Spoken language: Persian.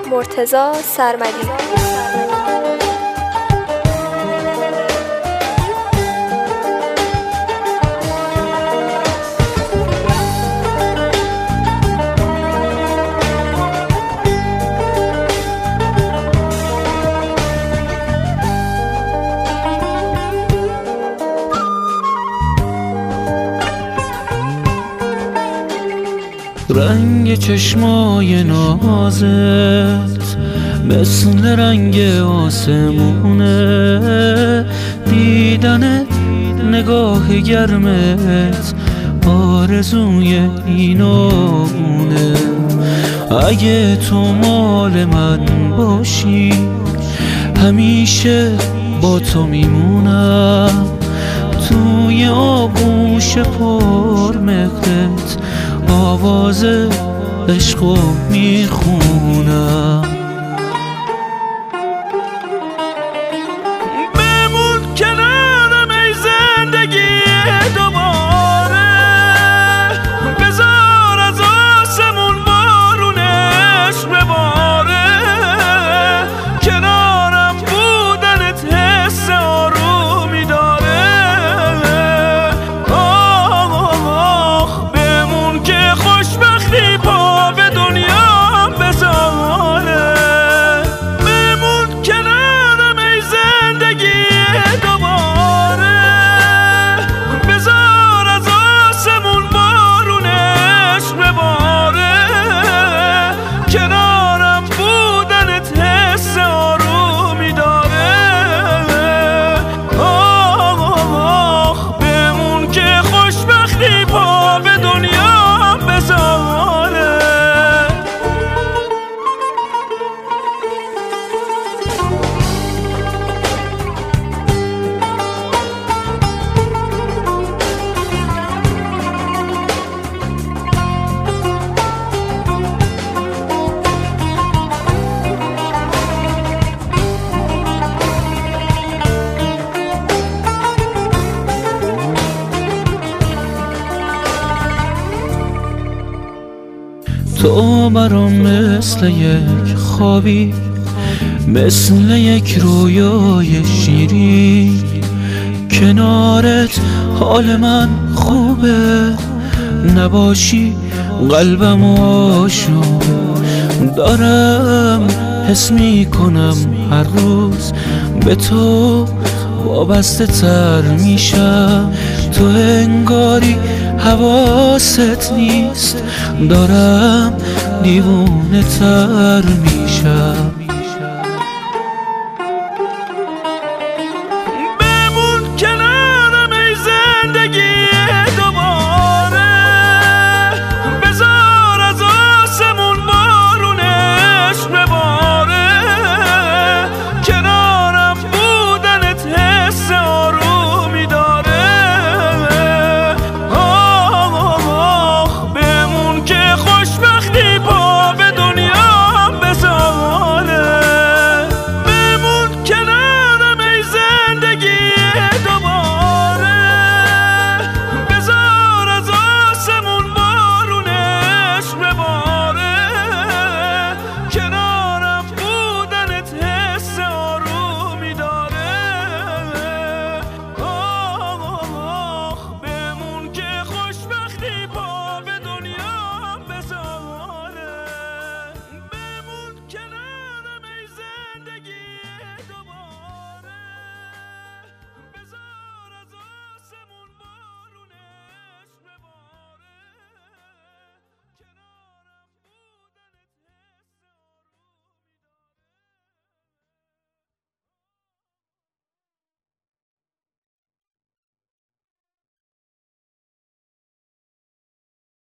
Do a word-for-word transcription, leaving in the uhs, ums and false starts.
مرتضی سرمدی. رنگ چشمای نازت مثل رنگ آسمونه، دیدنت نگاه گرمت آرزوی این و اونه. اگه تو مال من باشی همیشه با تو میمونم، توی آغوش پر مهرت آواز عشقو میخونم. بمون کنارم ای زندگی دوباره، بذار از آسمون بارونش بباره، کنارم بودنت حس آرومی داره. آخ بمون که خوشبختی پا به دنیا بذاره، بمون کنارم ای زندگی دوباره، بذار از آسمون بارونش بباره، کنارم بودنت حس آرومی داره. آخ بمون که خوشبختی پا به دنیا بذاره. تو برام مثل یک خوابی، مثل یک رویای شیرین، کنارت حال من خوبه، نباشی قلبم آشوبه. دارم حس میکنم هر روز به تو وابسته تر میشم، تو انگاری حواست نیست، دارم دیوونه تر میشم.